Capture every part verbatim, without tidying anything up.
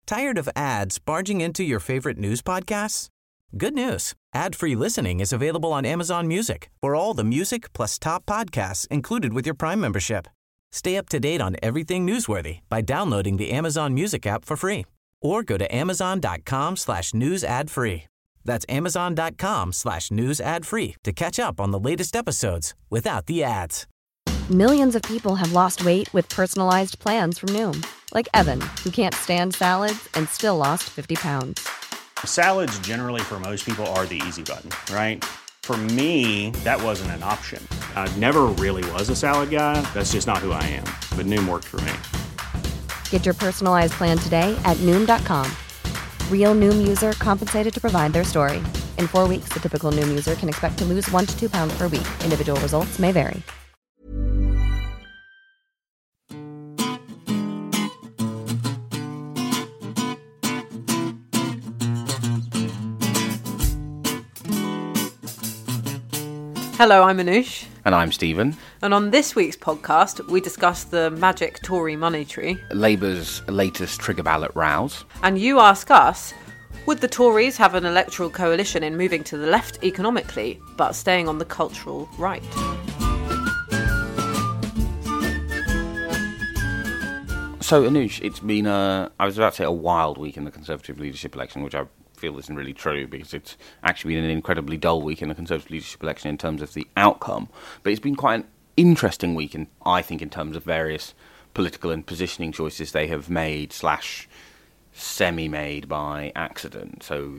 Tired of ads barging into your favorite news podcasts? Good news. Ad-free listening is available on Amazon Music for all the music plus top podcasts included with your Prime membership. Stay up to date on everything newsworthy by downloading the Amazon Music app for free or go to amazon.com slash news ad free. That's amazon.com slash news ad free to catch up on the latest episodes without the ads. Millions of people have lost weight with personalized plans from Noom. Like Evan, who can't stand salads and still lost fifty pounds. Salads generally for most people are the easy button, right? For me, that wasn't an option. I never really was a salad guy. That's just not who I am. But Noom worked for me. Get your personalized plan today at Noom dot com. Real Noom user compensated to provide their story. In four weeks, the typical Noom user can expect to lose one to two pounds per week. Individual results may vary. Hello, I'm Anoush. And I'm Stephen. And on this week's podcast, we discuss the magic Tory money tree, Labour's latest trigger ballot rows. And you ask us, would the Tories have an electoral coalition in moving to the left economically, but staying on the cultural right? So, Anoush, it's been, a, I was about to say a wild week in the Conservative leadership election, which I feel isn't really true because it's actually been an incredibly dull week in the Conservative leadership election in terms of the outcome. But it's been quite an interesting week, in, I think, in terms of various political and positioning choices they have made slash semi-made by accident. So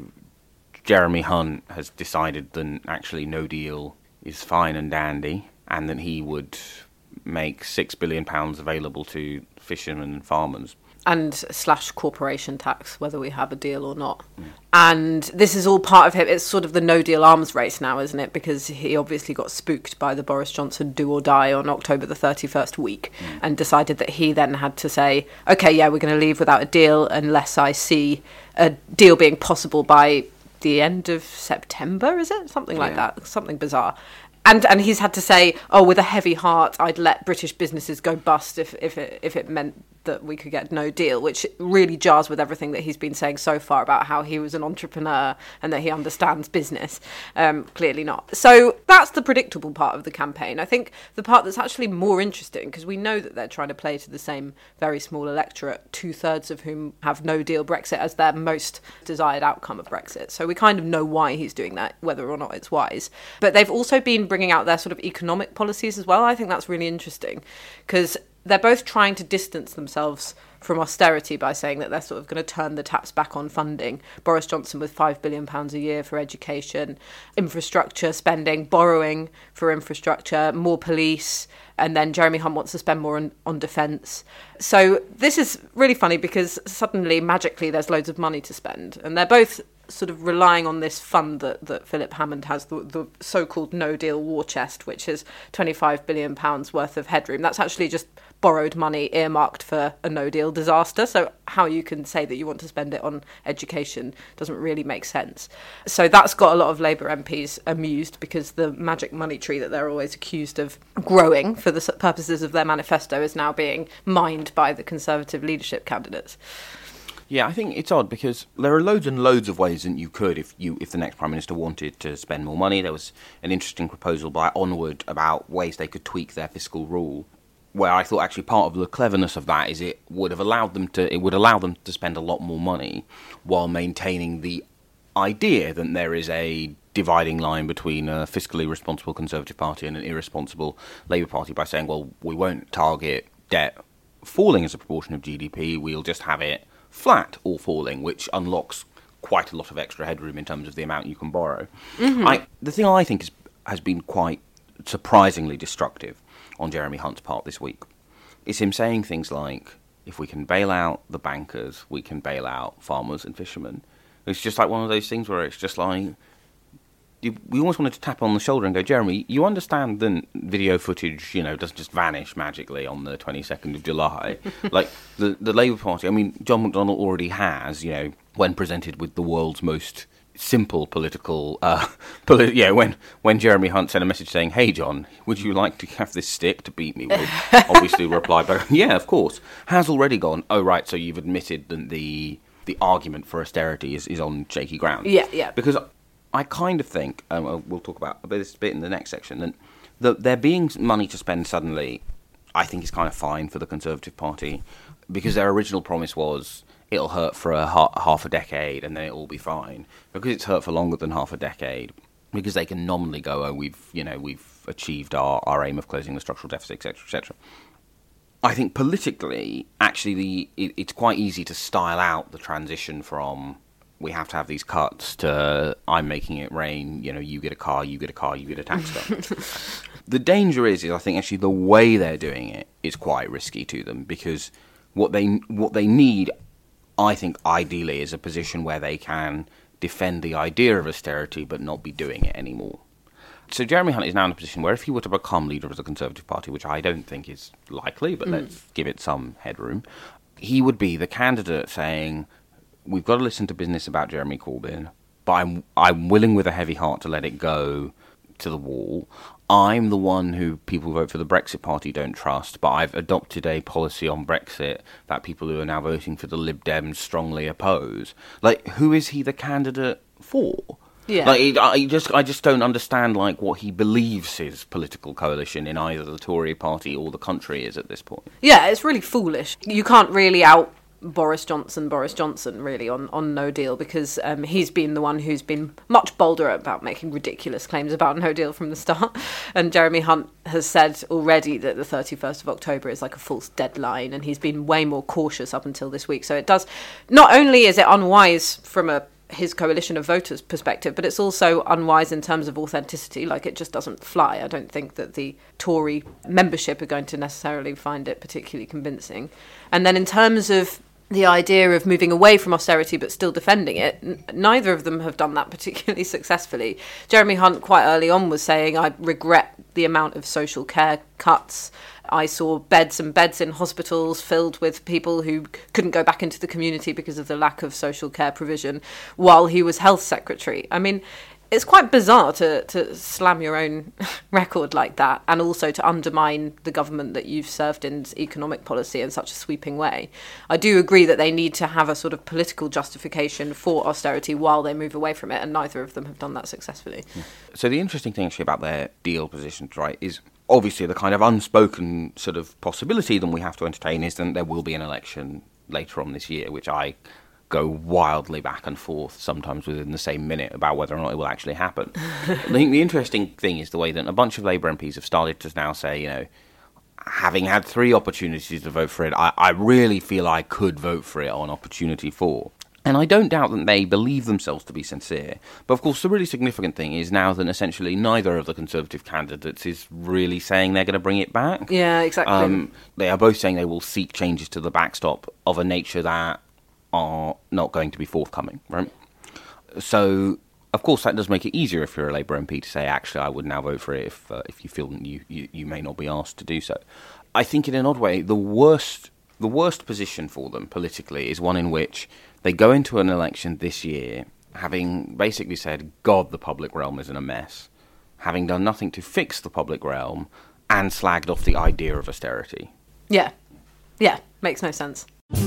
Jeremy Hunt has decided that actually no deal is fine and dandy and that he would make six billion pounds available to fishermen and farmers. And slash corporation tax, whether we have a deal or not. Mm. And this is all part of him. It's sort of the no-deal arms race now, isn't it? Because he obviously got spooked by the Boris Johnson do or die on October the thirty-first week mm. and decided that he then had to say, OK, yeah, we're going to leave without a deal unless I see a deal being possible by the end of September, is it? Something like yeah. that. Something bizarre. And and he's had to say, oh, with a heavy heart, I'd let British businesses go bust if, if it if it meant that we could get no deal, which really jars with everything that he's been saying so far about how he was an entrepreneur and that he understands business. Um, clearly not. So that's the predictable part of the campaign. I think the part that's actually more interesting, because we know that they're trying to play to the same very small electorate, two-thirds of whom have no deal Brexit as their most desired outcome of Brexit. So we kind of know why he's doing that, whether or not it's wise. But they've also been bringing out their sort of economic policies as well. I think that's really interesting because they're both trying to distance themselves from austerity by saying that they're sort of going to turn the taps back on funding. Boris Johnson with five billion pounds a year for education, infrastructure spending, borrowing for infrastructure, more police, and then Jeremy Hunt wants to spend more on, on defence. So this is really funny because suddenly, magically, there's loads of money to spend. And they're both sort of relying on this fund that, that Philip Hammond has, the, the so-called no-deal war chest, which is twenty-five billion pounds worth of headroom. That's actually just borrowed money earmarked for a no-deal disaster. So how you can say that you want to spend it on education doesn't really make sense. So that's got a lot of Labour M Ps amused because the magic money tree that they're always accused of growing for the purposes of their manifesto is now being mined by the Conservative leadership candidates. Yeah, I think it's odd because there are loads and loads of ways that you could if you if the next Prime Minister wanted to spend more money. There was an interesting proposal by Onward about ways they could tweak their fiscal rule, where I thought actually part of the cleverness of that is it would have allowed them to it would allow them to spend a lot more money while maintaining the idea that there is a dividing line between a fiscally responsible Conservative Party and an irresponsible Labour Party by saying, well, we won't target debt falling as a proportion of G D P, we'll just have it flat or falling, which unlocks quite a lot of extra headroom in terms of the amount you can borrow. Mm-hmm. I, the thing I think is, has been quite surprisingly destructive on Jeremy Hunt's part this week is him saying things like, if we can bail out the bankers, we can bail out farmers and fishermen. It's just like one of those things where it's just like, you, we almost wanted to tap on the shoulder and go, Jeremy, you understand that video footage, you know, doesn't just vanish magically on the twenty-second of July. Like, the, the Labour Party, I mean, John McDonnell already has, you know, when presented with the world's most simple political, uh, politi- yeah, when, when Jeremy Hunt sent a message saying, hey, John, would you like to have this stick to beat me with? Obviously replied back, yeah, of course. Has already gone, oh, right, so you've admitted that the the argument for austerity is, is on shaky ground. Yeah, yeah. Because I kind of think, and we'll talk about this bit in the next section, that, that there being money to spend suddenly, I think is kind of fine for the Conservative Party, because their original promise was it'll hurt for a ha- half a decade and then it'll all be fine. Because it's hurt for longer than half a decade, because they can nominally go, oh, we've, you know, we've achieved our, our aim of closing the structural deficit, et cetera, et cetera. I think politically, actually, the it, it's quite easy to style out the transition from we have to have these cuts to I'm making it rain, you know, you get a car, you get a car, you get a tax cut. The danger is, is I think actually the way they're doing it is quite risky to them, because what they what they need, I think, ideally, is a position where they can defend the idea of austerity but not be doing it anymore. So Jeremy Hunt is now in a position where if he were to become leader of the Conservative Party, which I don't think is likely, but mm. let's give it some headroom, he would be the candidate saying, we've got to listen to business about Jeremy Corbyn, but I'm, I'm willing with a heavy heart to let it go to the wall. I'm the one who people who vote for the Brexit Party don't trust, but I've adopted a policy on Brexit that people who are now voting for the Lib Dems strongly oppose. Like, who is he the candidate for? Yeah. Like, I just, I just don't understand like what he believes his political coalition in either the Tory party or the country is at this point. Yeah, it's really foolish. You can't really out Boris Johnson, Boris Johnson, really, on, on no deal, because um, he's been the one who's been much bolder about making ridiculous claims about no deal from the start. And Jeremy Hunt has said already that the thirty-first of October is like a false deadline, and he's been way more cautious up until this week. So it does, not only is it unwise from a his coalition of voters perspective, but it's also unwise in terms of authenticity. Like, it just doesn't fly. I don't think that the Tory membership are going to necessarily find it particularly convincing. And then in terms of the idea of moving away from austerity but still defending it, n- neither of them have done that particularly successfully. Jeremy Hunt quite early on was saying, I regret the amount of social care cuts. I saw beds and beds in hospitals filled with people who couldn't go back into the community because of the lack of social care provision while he was health secretary. I mean, it's quite bizarre to, to slam your own record like that, and also to undermine the government that you've served in's economic policy in such a sweeping way. I do agree that they need to have a sort of political justification for austerity while they move away from it, and neither of them have done that successfully. Yeah. So the interesting thing actually about their deal positions, right, is obviously the kind of unspoken sort of possibility that we have to entertain is that there will be an election later on this year, which I go wildly back and forth, sometimes within the same minute, about whether or not it will actually happen. I think the interesting thing is the way that a bunch of Labour M Ps have started to now say, you know, having had three opportunities to vote for it, I, I really feel I could vote for it on opportunity four. And I don't doubt that they believe themselves to be sincere. But of course, the really significant thing is now that essentially neither of the Conservative candidates is really saying they're going to bring it back. Yeah, exactly. Um, they are both saying they will seek changes to the backstop of a nature that are not going to be forthcoming, right? So, of course, that does make it easier if you're a Labour M P to say, actually, I would now vote for it if uh, if you feel that you, you, you may not be asked to do so. I think in an odd way, the worst the worst position for them politically is one in which they go into an election this year having basically said, God, the public realm is in a mess, having done nothing to fix the public realm, and slagged off the idea of austerity. Yeah. Yeah, makes no sense.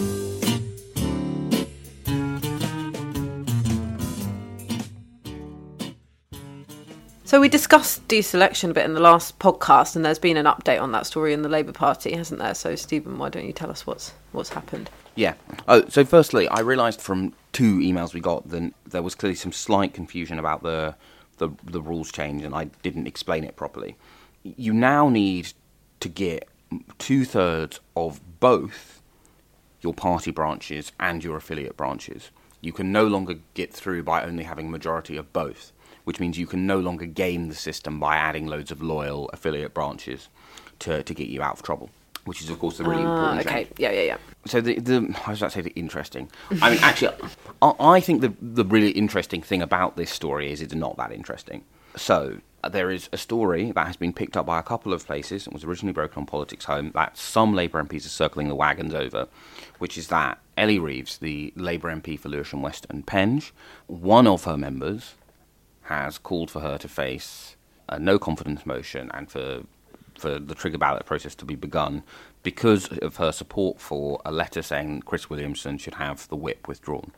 So we discussed deselection a bit in the last podcast, and there's been an update on that story in the Labour Party, hasn't there? So, Stephen, why don't you tell us what's what's happened? Yeah. Oh, so firstly, I realised from two emails we got that there was clearly some slight confusion about the, the the rules change, and I didn't explain it properly. You now need to get two-thirds of both your party branches and your affiliate branches. You can no longer get through by only having a majority of both, which means you can no longer game the system by adding loads of loyal affiliate branches to, to get you out of trouble, which is, of course, a really uh, important okay. change. Yeah, yeah, yeah. So the, the I was about to say the interesting. I mean, actually, I, I think the, the really interesting thing about this story is it's not that interesting. So uh, there is a story that has been picked up by a couple of places and was originally broken on Politics Home that some Labour M Ps are circling the wagons over, which is that Ellie Reeves, the Labour M P for Lewisham West and Penge, one of her members has called for her to face a no-confidence motion and for for the trigger ballot process to be begun because of her support for a letter saying Chris Williamson should have the whip withdrawn.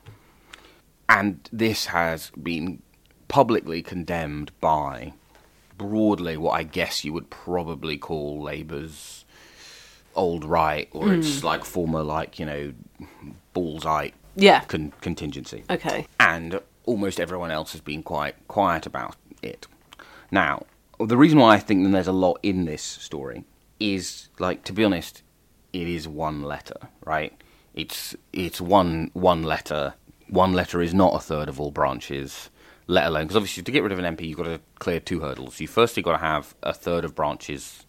And this has been publicly condemned by, broadly, what I guess you would probably call Labour's old right, or mm. it's like former, like, you know, bullseye yeah. con- contingency. Okay. And almost everyone else has been quite quiet about it. Now, the reason why I think that there's a lot in this story is, like, to be honest, it is one letter, right? It's it's one one letter. One letter is not a third of all branches, let alone... Because obviously, to get rid of an M P, you've got to clear two hurdles. You firstly got to have a third of branches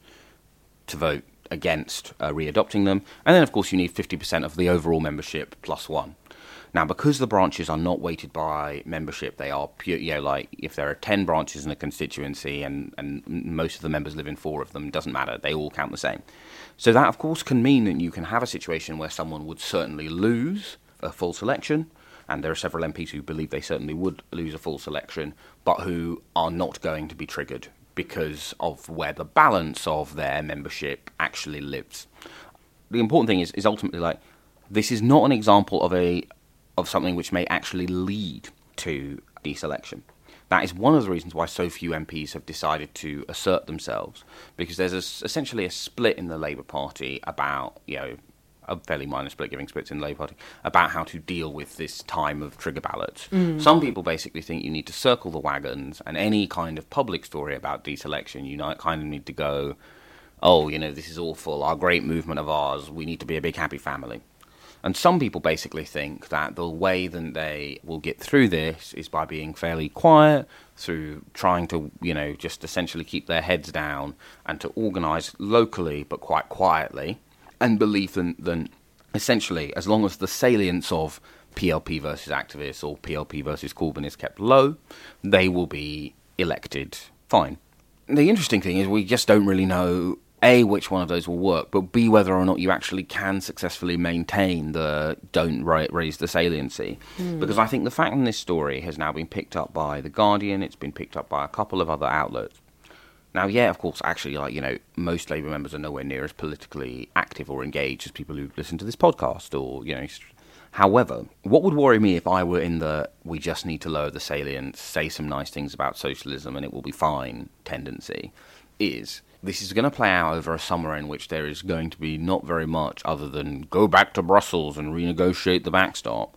to vote against uh, re-adopting them. And then, of course, you need fifty percent of the overall membership plus one. Now, because the branches are not weighted by membership, they are pure, you know, like, if there are ten branches in a constituency and, and most of the members live in four of them, it doesn't matter. They all count the same. So that, of course, can mean that you can have a situation where someone would certainly lose a false election, and there are several M Ps who believe they certainly would lose a false election, but who are not going to be triggered because of where the balance of their membership actually lives. The important thing is, is ultimately, like, this is not an example of a of something which may actually lead to deselection. That is one of the reasons why so few M Ps have decided to assert themselves, because there's a, essentially a split in the Labour Party about, you know, a fairly minor split, giving splits in the Labour Party, about how to deal with this time of trigger ballots. Mm. Some people basically think you need to circle the wagons, and any kind of public story about deselection, you know, kind of need to go, oh, you know, this is awful, our great movement of ours, we need to be a big happy family. And some people basically think that the way that they will get through this is by being fairly quiet, through trying to, you know, just essentially keep their heads down and to organise locally but quite quietly, and believe that, that essentially, as long as the salience of P L P versus activists or P L P versus Corbyn is kept low, they will be elected fine. The interesting thing is we just don't really know A, which one of those will work, but B, whether or not you actually can successfully maintain the don't raise the saliency. Mm. Because I think the fact in this story has now been picked up by The Guardian, it's been picked up by a couple of other outlets. Now, yeah, of course, actually, like, you know, most Labour members are nowhere near as politically active or engaged as people who listen to this podcast or, you know... However, what would worry me if I were in the we just need to lower the salience, say some nice things about socialism and it will be fine tendency, is... This is going to play out over a summer in which there is going to be not very much other than go back to Brussels and renegotiate the backstop,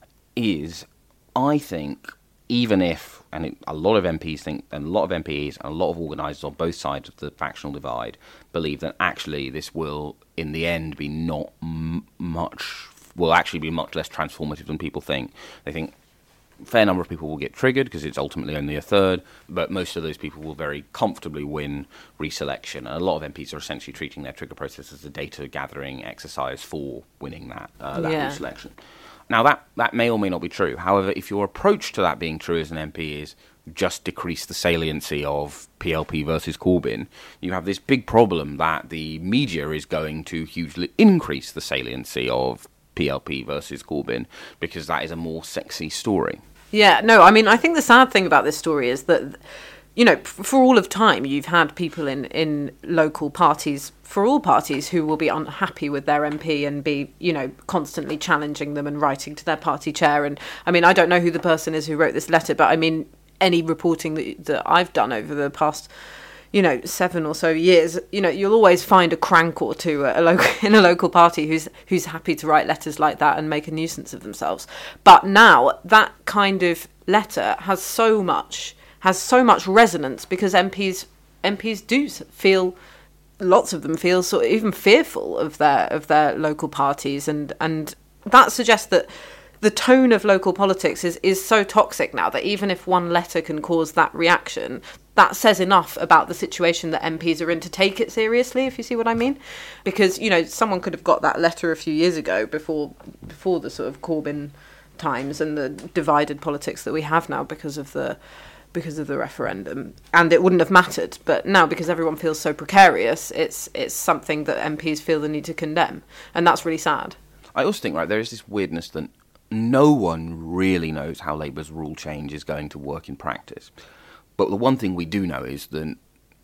is, I think, even if, and it, a lot of M Ps think, and a lot of M Ps and a lot of organisers on both sides of the factional divide believe that actually this will, in the end, be not m- much, will actually be much less transformative than people think. They think a fair number of people will get triggered because it's ultimately only a third, but most of those people will very comfortably win reselection. And a lot of M Ps are essentially treating their trigger process as a data-gathering exercise for winning that, uh, that yeah. reselection. Now, that, that may or may not be true. However, if your approach to that being true as an M P is just decrease the saliency of P L P versus Corbyn, you have this big problem that the media is going to hugely increase the saliency of P L P versus Corbyn, because that is a more sexy story. Yeah, no, I mean, I think the sad thing about this story is that, you know, for all of time, you've had people in, in local parties, for all parties, who will be unhappy with their M P and be, you know, constantly challenging them and writing to their party chair. And, I mean, I don't know who the person is who wrote this letter, but, I mean, any reporting that, that I've done over the past, you know, seven or so years, you know, you'll always find a crank or two at a local, in a local party who's who's happy to write letters like that and make a nuisance of themselves. But now that kind of letter has so much has so much resonance because M Ps M Ps do feel, lots of them feel sort of even fearful of their of their local parties, and and that suggests that the tone of local politics is, is so toxic now that even if one letter can cause that reaction, that says enough about the situation that M Ps are in to take it seriously, if you see what I mean. Because, you know, someone could have got that letter a few years ago before before the sort of Corbyn times and the divided politics that we have now because of the because of the referendum, and it wouldn't have mattered. But now, because everyone feels so precarious, it's it's something that M Ps feel the need to condemn, and that's really sad. I also think, right, there is this weirdness that no one really knows how Labour's rule change is going to work in practice. But the one thing we do know is that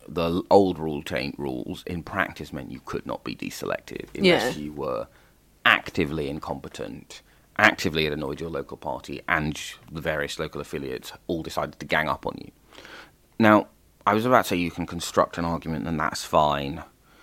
the old rule change rules in practice meant you could not be deselected unless Yeah. you were actively incompetent, actively had annoyed your local party, and the various local affiliates all decided to gang up on you. Now, I was about to say you can construct an argument and that's fine.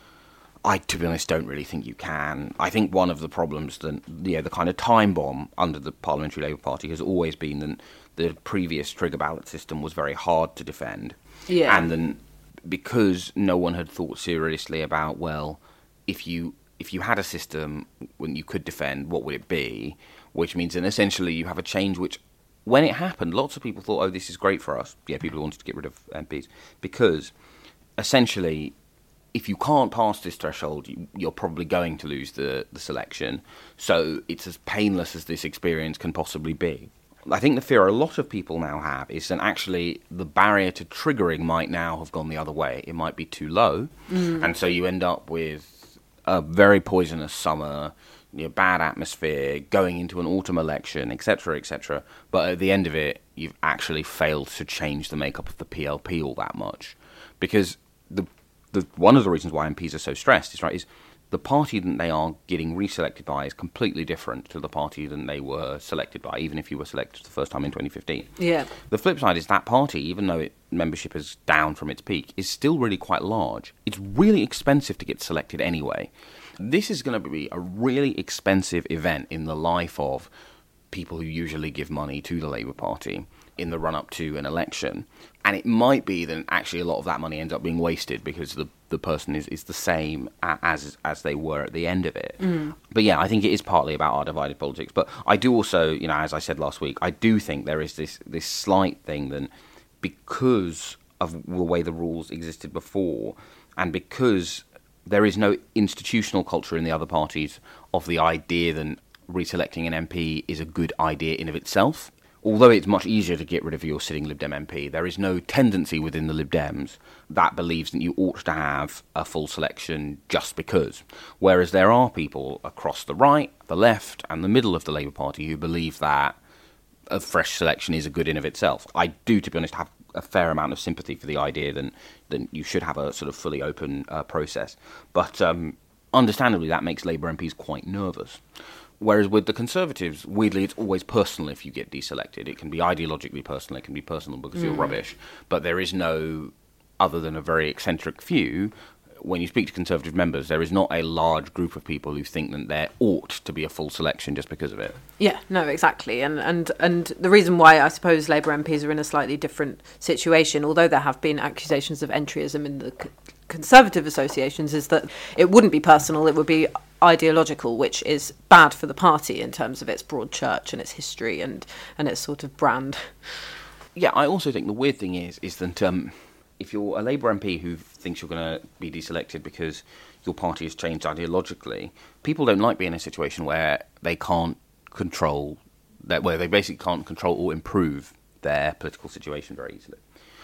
I, to be honest, don't really think you can. I think one of the problems, that, yeah, the kind of time bomb under the Parliamentary Labour Party has always been that the previous trigger ballot system was very hard to defend. Yeah. And then because no one had thought seriously about, well, if you if you had a system when you could defend, what would it be? Which means then essentially you have a change which, when it happened, lots of people thought, oh, this is great for us. Yeah, people wanted to get rid of M Ps. Because essentially, if you can't pass this threshold, you, you're probably going to lose the, the selection. So it's as painless as this experience can possibly be. I think the fear a lot of people now have is that actually the barrier to triggering might now have gone the other way. It might be too low, mm. and so you end up with a very poisonous summer, you know, bad atmosphere, going into an autumn election, et cetera, et cetera. But at the end of it, you've actually failed to change the makeup of the P L P all that much. Because the the one of the reasons why M Ps are so stressed is, right, is the party that they are getting reselected by is completely different to the party that they were selected by, even if you were selected for the first time in twenty fifteen. Yeah. The flip side is that party, even though it, membership is down from its peak, is still really quite large. It's really expensive to get selected anyway. This is going to be a really expensive event in the life of people who usually give money to the Labour Party in the run-up to an election. And it might be that actually a lot of that money ends up being wasted because the the person is, is the same as as they were at the end of it. Mm. But yeah, I think it is partly about our divided politics. But I do also, you know, as I said last week, I do think there is this, this slight thing that because of the way the rules existed before, and because there is no institutional culture in the other parties of the idea that reselecting an M P is a good idea in of itself. Although it's much easier to get rid of your sitting Lib Dem M P, there is no tendency within the Lib Dems that believes that you ought to have a full selection just because. Whereas there are people across the right, the left, and the middle of the Labour Party who believe that a fresh selection is a good in of itself. I do, to be honest, have a fair amount of sympathy for the idea that, that you should have a sort of fully open uh, process. But um, understandably, that makes Labour M Ps quite nervous. Whereas with the Conservatives, weirdly, it's always personal if you get deselected. It can be ideologically personal, it can be personal because mm. you're rubbish. But there is no, other than a very eccentric few, when you speak to Conservative members, there is not a large group of people who think that there ought to be a full selection just because of it. Yeah, no, exactly. And and, and the reason why I suppose Labour M Ps are in a slightly different situation, although there have been accusations of entryism in the Conservative associations, is that it wouldn't be personal, it would be ideological, which is bad for the party in terms of its broad church and its history and, and its sort of brand. Yeah, I also think the weird thing is is that um, if you're a Labour M P who thinks you're going to be deselected because your party has changed ideologically, people don't like being in a situation where they can't control, that where they basically can't control or improve their political situation very easily.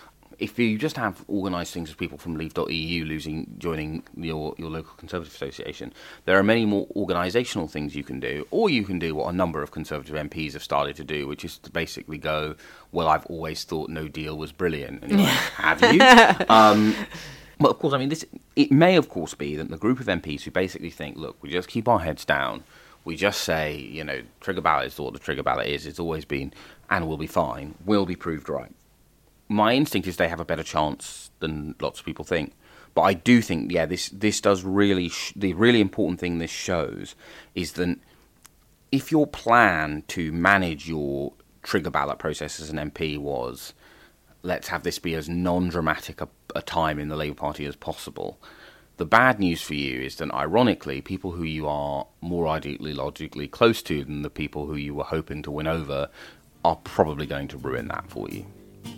If you just have organised things of people from Leave dot E U losing, joining your, your local Conservative association, there are many more organisational things you can do, or you can do what a number of Conservative M Ps have started to do, which is to basically go, well, I've always thought no deal was brilliant. And you're like, have you? um, but of course, I mean, this it may of course be that the group of M Ps who basically think, look, we just keep our heads down, we just say, you know, trigger ballot is what the trigger ballot is, it's always been, and we'll be fine, will be proved right. My instinct is they have a better chance than lots of people think. But I do think, yeah, this this does really... Sh- the really important thing this shows is that if your plan to manage your trigger ballot process as an M P was, let's have this be as non-dramatic a, a time in the Labour Party as possible, the bad news for you is that, ironically, people who you are more ideologically close to than the people who you were hoping to win over are probably going to ruin that for you.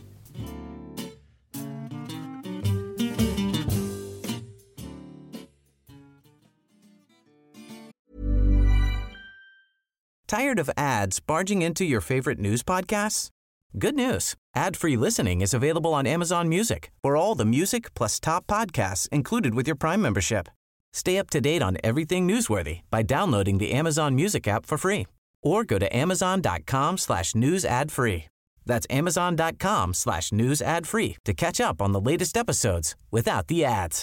Tired of ads barging into your favorite news podcasts? Good news. Ad-free listening is available on Amazon Music for all the music plus top podcasts included with your Prime membership. Stay up to date on everything newsworthy by downloading the Amazon Music app for free or go to amazon.com slash news ad free. That's amazon.com slash news ad free to catch up on the latest episodes without the ads.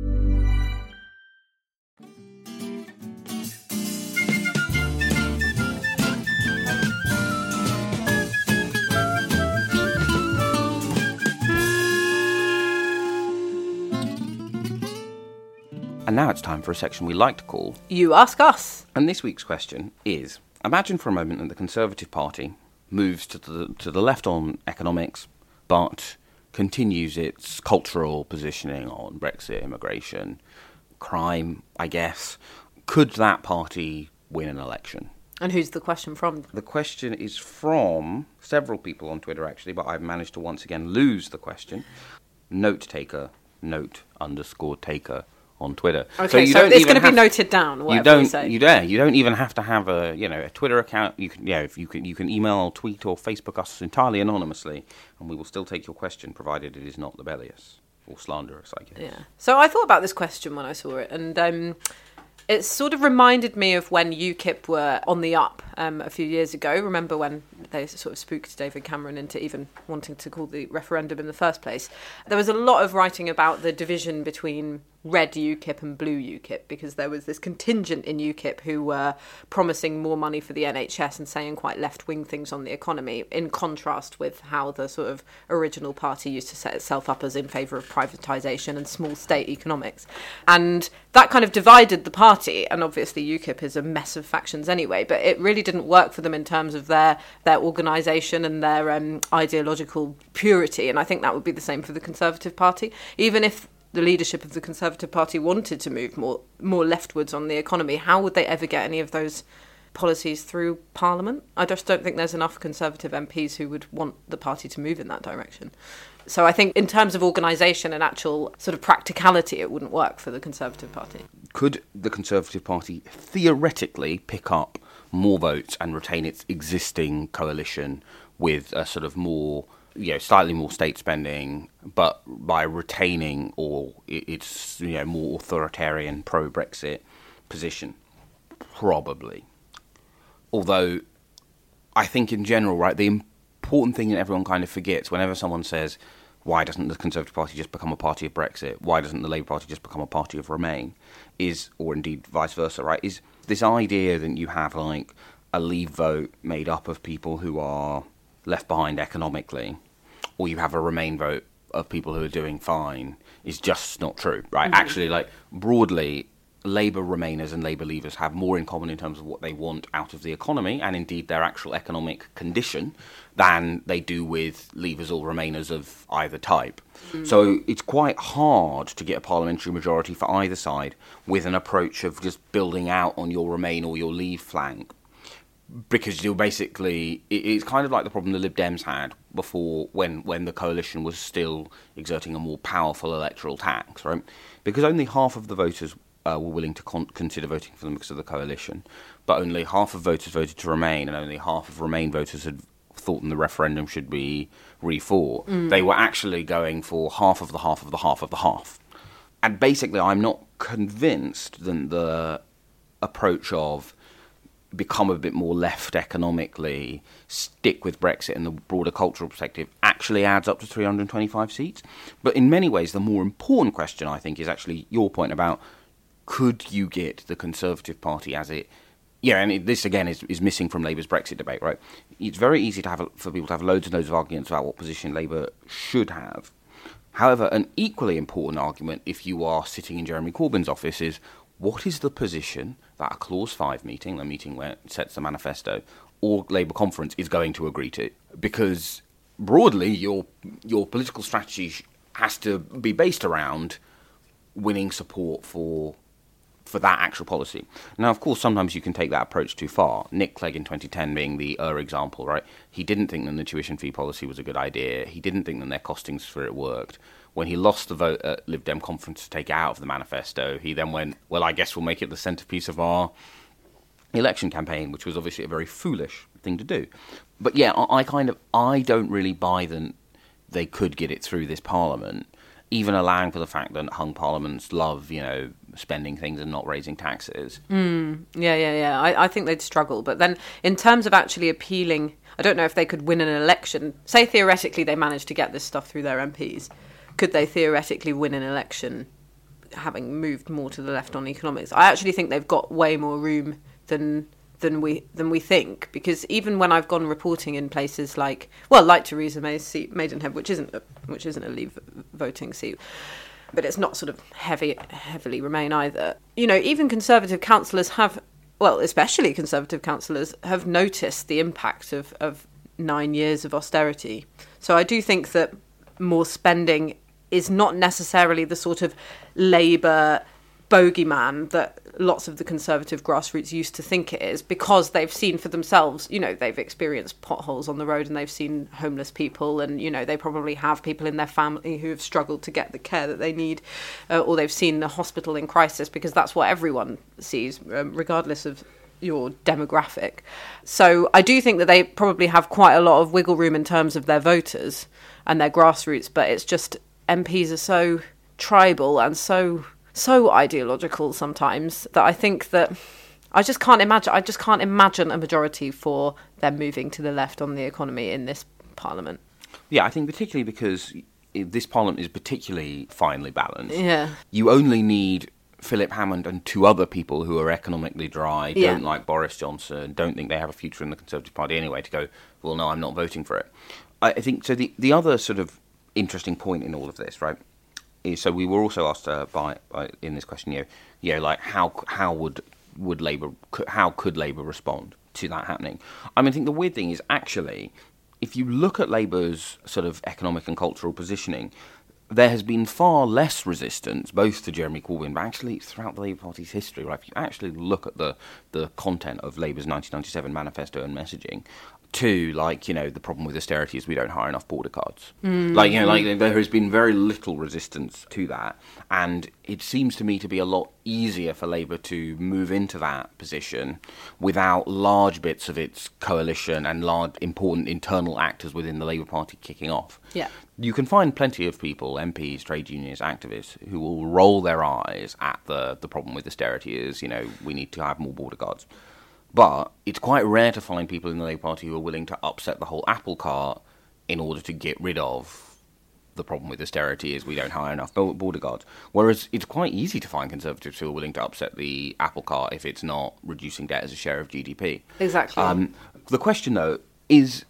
And now it's time for a section we like to call You Ask Us. And this week's question is, imagine for a moment that the Conservative Party moves to the, to the left on economics, but continues its cultural positioning on Brexit, immigration, crime, I guess. Could that party win an election? And who's the question from? The question is from several people on Twitter, actually, but I've managed to once again lose the question. Note taker, note underscore taker on Twitter. Okay, so, you so don't it's going to be noted down. You don't. You, say. you don't. You don't even have to have a you know a Twitter account. You can yeah. If you can you can email or tweet or Facebook us entirely anonymously, and we will still take your question, provided it is not libellous or slanderous, I guess. Yeah. So I thought about this question when I saw it, and um, it sort of reminded me of when UKIP were on the up um, a few years ago. Remember when they sort of spooked David Cameron into even wanting to call the referendum in the first place? There was a lot of writing about the division between red UKIP and blue UKIP, because there was this contingent in UKIP who were promising more money for the N H S and saying quite left-wing things on the economy, in contrast with how the sort of original party used to set itself up as in favour of privatisation and small state economics. And that kind of divided the party, and obviously UKIP is a mess of factions anyway, but it really didn't work for them in terms of their, their organisation and their um, ideological purity, and I think that would be the same for the Conservative Party. Even if the leadership of the Conservative Party wanted to move more more leftwards on the economy, how would they ever get any of those policies through Parliament? I just don't think there's enough Conservative M Ps who would want the party to move in that direction. So I think in terms of organisation and actual sort of practicality, it wouldn't work for the Conservative Party. Could the Conservative Party theoretically pick up more votes and retain its existing coalition with a sort of more, you know, slightly more state spending, but by retaining or its, you know, more authoritarian pro-Brexit position? Probably. Although, I think in general, right, the important thing that everyone kind of forgets whenever someone says, why doesn't the Conservative Party just become a party of Brexit? Why doesn't the Labour Party just become a party of Remain? Is, or indeed vice versa, right, is this idea that you have, like, a Leave vote made up of people who are left behind economically, or you have a Remain vote of people who are doing fine, is just not true, right? Mm-hmm. Actually, like, broadly, Labour Remainers and Labour Leavers have more in common in terms of what they want out of the economy and indeed their actual economic condition than they do with Leavers or Remainers of either type. Mm. So it's quite hard to get a parliamentary majority for either side with an approach of just building out on your Remain or your Leave flank, because you're basically, it's kind of like the problem the Lib Dems had before, when, when the coalition was still exerting a more powerful electoral tax, right? Because only half of the voters Uh, were willing to con- consider voting for them because of the coalition, but only half of voters voted to Remain, and only half of Remain voters had thought that the referendum should be re-fought. Mm. They were actually going for half of the half of the half of the half. And basically, I'm not convinced that the approach of become a bit more left economically, stick with Brexit and the broader cultural perspective actually adds up to three hundred twenty-five seats. But in many ways, the more important question, I think, is actually your point about, could you get the Conservative Party as it... Yeah, and it, this, again, is, is missing from Labour's Brexit debate, right? It's very easy to have a, for people to have loads and loads of arguments about what position Labour should have. However, an equally important argument, if you are sitting in Jeremy Corbyn's office, is what is the position that a Clause five meeting, the meeting where it sets the manifesto, or Labour conference is going to agree to? Because broadly, your your political strategy has to be based around winning support for... for that actual policy. Now, of course, sometimes you can take that approach too far. Nick Clegg in twenty ten being the er example, right? He didn't think that the tuition fee policy was a good idea. He didn't think that their costings for it worked. When he lost the vote at Lib Dem conference to take it out of the manifesto, he then went, well, I guess we'll make it the centrepiece of our election campaign, which was obviously a very foolish thing to do. But yeah, I, I kind of, I don't really buy that they could get it through this parliament, even allowing for the fact that hung parliaments love, you know, spending things and not raising taxes. Mm, yeah, yeah, yeah. I, I think they'd struggle. But then in terms of actually appealing, I don't know if they could win an election. Say theoretically they managed to get this stuff through their M Ps. Could they theoretically win an election having moved more to the left on economics? I actually think they've got way more room than than we than we think, because even when I've gone reporting in places like, well, like Theresa May's seat, Maidenhead, which isn't a, which isn't a Leave voting seat, but it's not sort of heavy heavily Remain either. You know, even Conservative councillors have, well, especially Conservative councillors have noticed the impact of, of nine years of austerity. So I do think that more spending is not necessarily the sort of Labour bogeyman that lots of the Conservative grassroots used to think it is, because they've seen for themselves, you know, they've experienced potholes on the road and they've seen homeless people, and, you know, they probably have people in their family who have struggled to get the care that they need, uh, or they've seen the hospital in crisis, because that's what everyone sees, um, regardless of your demographic. So I do think that they probably have quite a lot of wiggle room in terms of their voters and their grassroots, but it's just M Ps are so tribal and so so ideological sometimes that I think that I just can't imagine I just can't imagine a majority for them moving to the left on the economy in this parliament. Yeah, I think particularly because this parliament is particularly finely balanced. Yeah. You only need Philip Hammond and two other people who are economically dry, Yeah. don't like Boris Johnson, don't think they have a future in the Conservative Party anyway, to go, well, no, I'm not voting for it. I, I think, so the, the other sort of interesting point in all of this, right, is, so we were also asked uh, by, by in this question, you know, you know, like how how would would Labour how could Labour respond to that happening? I mean, I think the weird thing is actually, if you look at Labour's sort of economic and cultural positioning, there has been far less resistance, both to Jeremy Corbyn, but actually throughout the Labour Party's history, right? If you actually look at the the content of Labour's nineteen ninety-seven manifesto and messaging, to, like, you know, the problem with austerity is we don't hire enough border guards. Mm. Like, you know, like there has been very little resistance to that, and it seems to me to be a lot easier for Labour to move into that position without large bits of its coalition and large important internal actors within the Labour Party kicking off. Yeah. You can find plenty of people, M Ps, trade unions, activists, who will roll their eyes at the, the problem with austerity is, you know, we need to have more border guards. But it's quite rare to find people in the Labour Party who are willing to upset the whole apple cart in order to get rid of the problem with austerity is we don't hire enough border guards. Whereas it's quite easy to find Conservatives who are willing to upset the apple cart if it's not reducing debt as a share of G D P. Exactly. Um, the question, though, is,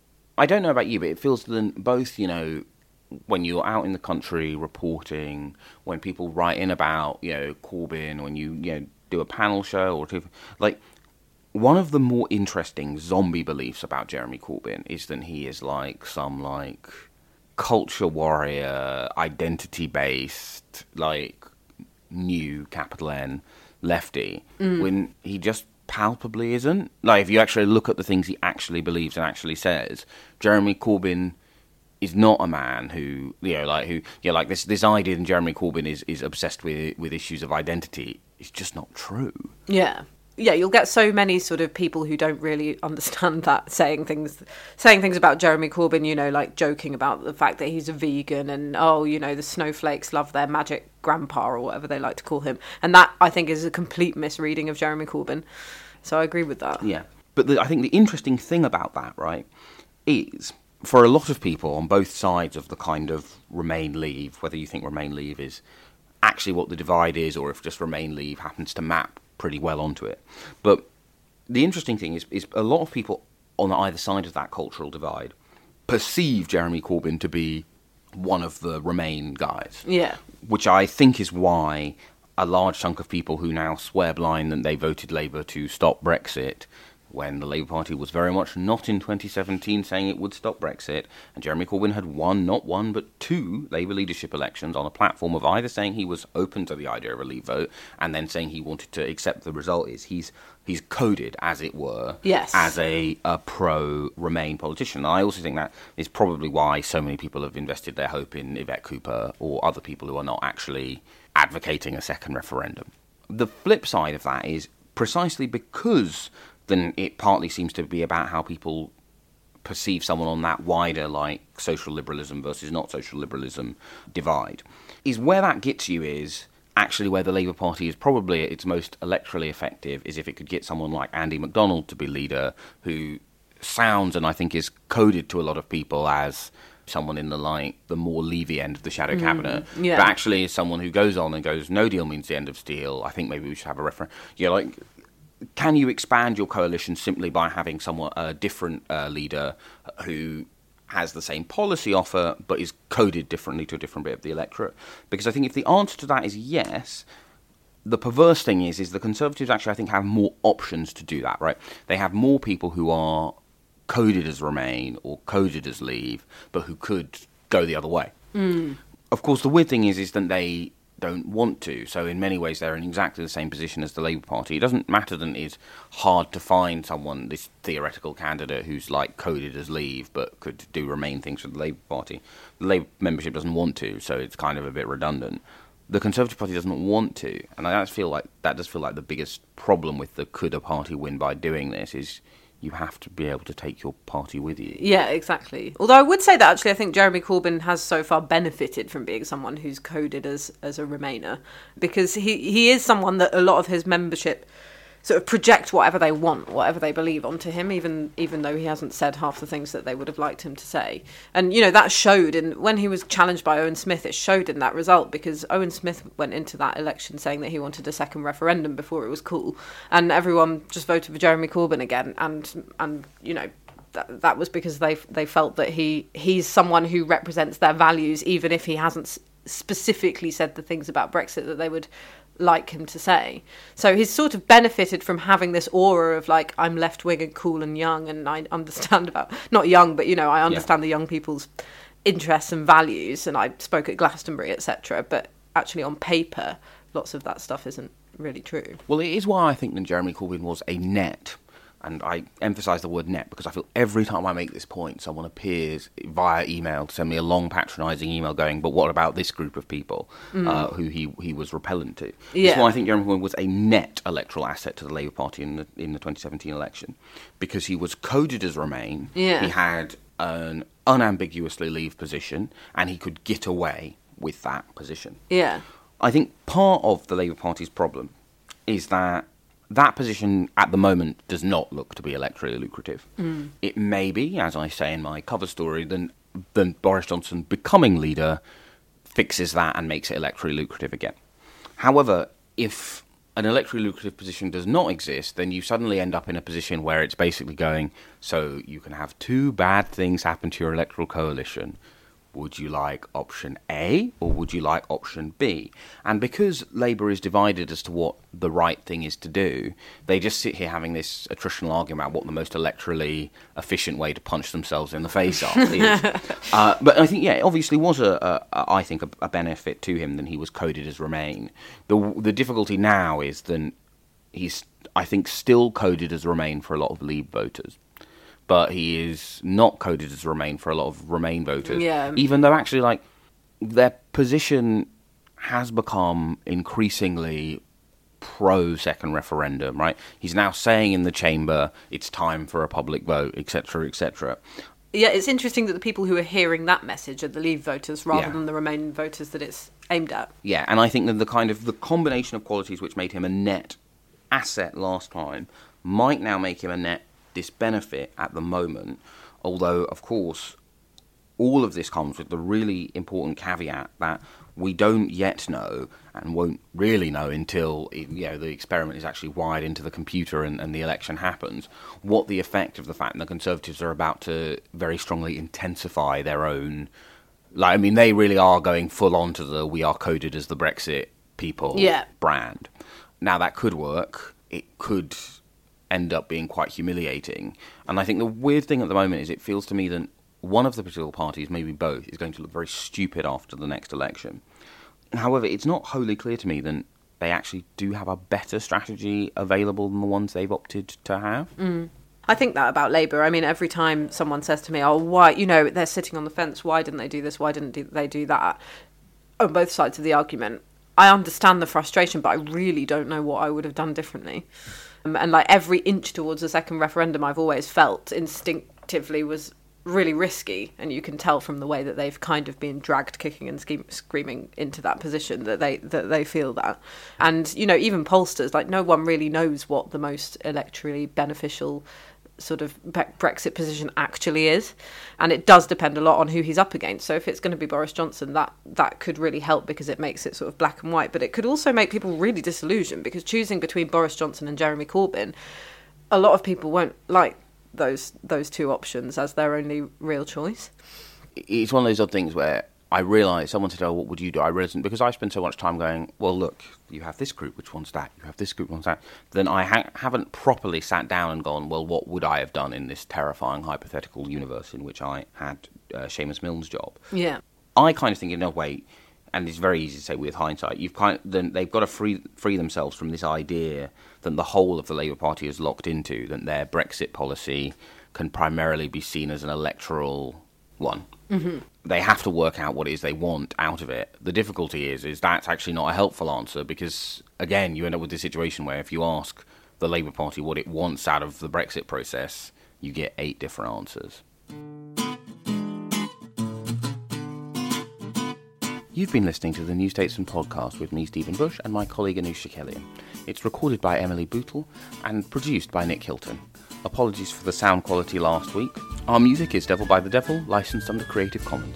I don't know about you, but it feels that both, you know, when you're out in the country reporting, when people write in about, you know, Corbyn, when you, you know, do a panel show or two, like, one of the more interesting zombie beliefs about Jeremy Corbyn is that he is like some, like, culture warrior, identity-based, like, new, capital N, lefty, mm. when he just palpably isn't. Like, if you actually look at the things he actually believes and actually says, Jeremy Corbyn is not a man who, you know, like, who, you know, like, this, this idea that Jeremy Corbyn is, is obsessed with, with issues of identity is just not true. Yeah. Yeah, you'll get so many sort of people who don't really understand that saying things saying things about Jeremy Corbyn, you know, like joking about the fact that he's a vegan and, oh, you know, the snowflakes love their magic grandpa or whatever they like to call him. And that, I think, is a complete misreading of Jeremy Corbyn. So I agree with that. Yeah. But the, I think the interesting thing about that, right, is for a lot of people on both sides of the kind of Remain Leave, whether you think Remain Leave is actually what the divide is or if just Remain Leave happens to map pretty well onto it. But the interesting thing is, is a lot of people on either side of that cultural divide perceive Jeremy Corbyn to be one of the Remain guys. Yeah. Which I think is why a large chunk of people who now swear blind that they voted Labour to stop Brexit, when the Labour Party was very much not in twenty seventeen saying it would stop Brexit, and Jeremy Corbyn had won, not one, but two Labour leadership elections on a platform of either saying he was open to the idea of a Leave vote and then saying he wanted to accept the result is he's he's coded, as it were, yes. as a, a pro-Remain politician. And I also think that is probably why so many people have invested their hope in Yvette Cooper or other people who are not actually advocating a second referendum. The flip side of that is precisely because then it partly seems to be about how people perceive someone on that wider, like, social liberalism versus not social liberalism divide, is where that gets you is actually where the Labour Party is probably at its most electorally effective is if it could get someone like Andy MacDonald to be leader, who sounds and I think is coded to a lot of people as someone in the like the more Levy end of the shadow cabinet, mm, yeah. but actually is someone who goes on and goes, no deal means the end of steel. I think maybe we should have a reference. Yeah, like, can you expand your coalition simply by having someone a different uh, leader who has the same policy offer but is coded differently to a different bit of the electorate? Because I think if the answer to that is yes, the perverse thing is, is the Conservatives actually, I think, have more options to do that, right? They have more people who are coded as Remain or coded as Leave, but who could go the other way. Mm. Of course, the weird thing is, is that they don't want to. So in many ways, they're in exactly the same position as the Labour Party. It doesn't matter that it's hard to find someone, this theoretical candidate, who's like coded as Leave, but could do Remain things for the Labour Party. The Labour membership doesn't want to, so it's kind of a bit redundant. The Conservative Party doesn't want to, and I just feel like that does feel like the biggest problem with the could a party win by doing this is you have to be able to take your party with you. Yeah, exactly. Although I would say that actually I think Jeremy Corbyn has so far benefited from being someone who's coded as, as a Remainer, because he, he is someone that a lot of his membership sort of project whatever they want, whatever they believe onto him, even even though he hasn't said half the things that they would have liked him to say. And, you know, that showed in when he was challenged by Owen Smith, it showed in that result, because Owen Smith went into that election saying that he wanted a second referendum before it was cool, and everyone just voted for Jeremy Corbyn again, and, and you know, that, that was because they they felt that he he's someone who represents their values, even if he hasn't specifically said the things about Brexit that they would like him to say. So he's sort of benefited from having this aura of like, I'm left-wing and cool and young, and I understand about, not young, but, you know, I understand yeah. the young people's interests and values, and I spoke at Glastonbury, et cetera. But actually on paper, lots of that stuff isn't really true. Well, it is why I think that Jeremy Corbyn was a net. And I emphasise the word net because I feel every time I make this point, someone appears via email to send me a long patronising email going, but what about this group of people mm. uh, who he, he was repellent to? Yeah. That's why I think Jeremy Corbyn was a net electoral asset to the Labour Party in the in the twenty seventeen election, because he was coded as Remain, yeah. he had an unambiguously Leave position, and he could get away with that position. Yeah. I think part of the Labour Party's problem is that that position at the moment does not look to be electorally lucrative. Mm. It may be, as I say in my cover story, then then Boris Johnson becoming leader fixes that and makes it electorally lucrative again. However, if an electorally lucrative position does not exist, then you suddenly end up in a position where it's basically going, so you can have two bad things happen to your electoral coalition. Would you like option A or would you like option B? And because Labour is divided as to what the right thing is to do, they just sit here having this attritional argument about what the most electorally efficient way to punch themselves in the face are. is. uh, but I think, yeah, it obviously was, a, a, a I think, a, a benefit to him that he was coded as Remain. The, the difficulty now is that he's, I think, still coded as Remain for a lot of Leave voters. But he is not coded as Remain for a lot of Remain voters. Yeah. Even though actually, like, their position has become increasingly pro-second referendum, right? He's now saying in the chamber, it's time for a public vote, et cetera, et cetera. Yeah, it's interesting that the people who are hearing that message are the Leave voters rather yeah. than the Remain voters that it's aimed at. Yeah, and I think that the kind of the combination of qualities which made him a net asset last time might now make him a net disbenefit at the moment, although of course all of this comes with the really important caveat that we don't yet know and won't really know until you know the experiment is actually wired into the computer and, and the election happens, what the effect of the fact that the Conservatives are about to very strongly intensify their own, like I mean they really are going full on to the we are coded as the Brexit people yeah. brand. Now that could work, it could end up being quite humiliating. And I think the weird thing at the moment is it feels to me that one of the political parties, maybe both, is going to look very stupid after the next election. However, it's not wholly clear to me that they actually do have a better strategy available than the ones they've opted to have. Mm. I think that about Labour. I mean, every time someone says to me, oh, why, you know, they're sitting on the fence, why didn't they do this, why didn't they do that, on both sides of the argument, I understand the frustration, but I really don't know what I would have done differently. Um, and like every inch towards a second referendum I've always felt instinctively was really risky, and you can tell from the way that they've kind of been dragged kicking and ske- screaming into that position that they that they feel that. And, you know, even pollsters, like no one really knows what the most electorally beneficial sort of Brexit position actually is. And it does depend a lot on who he's up against. So if it's going to be Boris Johnson, that, that could really help because it makes it sort of black and white. But it could also make people really disillusioned because choosing between Boris Johnson and Jeremy Corbyn, a lot of people won't like those those two options as their only real choice. It's one of those odd things where I realised, someone said, oh, what would you do? I realised, because I spend so much time going, well, look, you have this group, which one's that? You have this group, one's that? Then I ha- haven't properly sat down and gone, well, what would I have done in this terrifying hypothetical universe in which I had uh, Seamus Milne's job? Yeah. I kind of think, in a way, and it's very easy to say with hindsight, you've kind of, then they've got to free free themselves from this idea that the whole of the Labour Party is locked into, that their Brexit policy can primarily be seen as an electoral one. Mm-hmm. They have to work out what it is they want out of it. The difficulty is, is that's actually not a helpful answer because, again, you end up with this situation where if you ask the Labour Party what it wants out of the Brexit process, you get eight different answers. You've been listening to the New Statesman podcast with me, Stephen Bush, and my colleague Anoushka Kelly. It's recorded by Emily Bootle and produced by Nick Hilton. Apologies for the sound quality last week. Our music is Devil by the Devil, licensed under Creative Commons.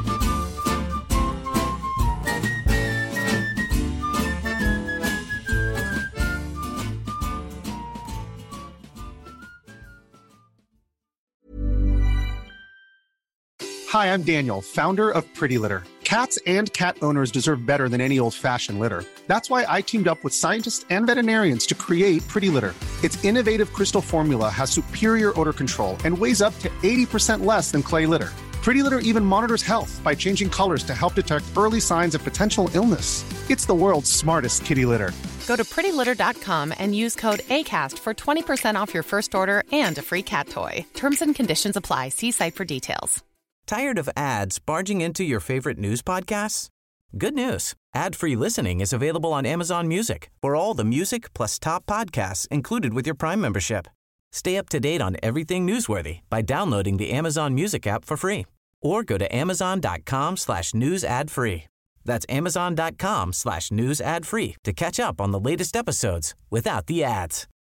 Hi, I'm Daniel, founder of Pretty Litter. Cats and cat owners deserve better than any old-fashioned litter. That's why I teamed up with scientists and veterinarians to create Pretty Litter. Its innovative crystal formula has superior odor control and weighs up to eighty percent less than clay litter. Pretty Litter even monitors health by changing colors to help detect early signs of potential illness. It's the world's smartest kitty litter. Go to pretty litter dot com and use code ACAST for twenty percent off your first order and a free cat toy. Terms and conditions apply. See site for details. Tired of ads barging into your favorite news podcasts? Good news. Ad-free listening is available on Amazon Music for all the music plus top podcasts included with your Prime membership. Stay up to date on everything newsworthy by downloading the Amazon Music app for free or go to amazon.com slash news ad free. That's amazon.com slash news ad free to catch up on the latest episodes without the ads.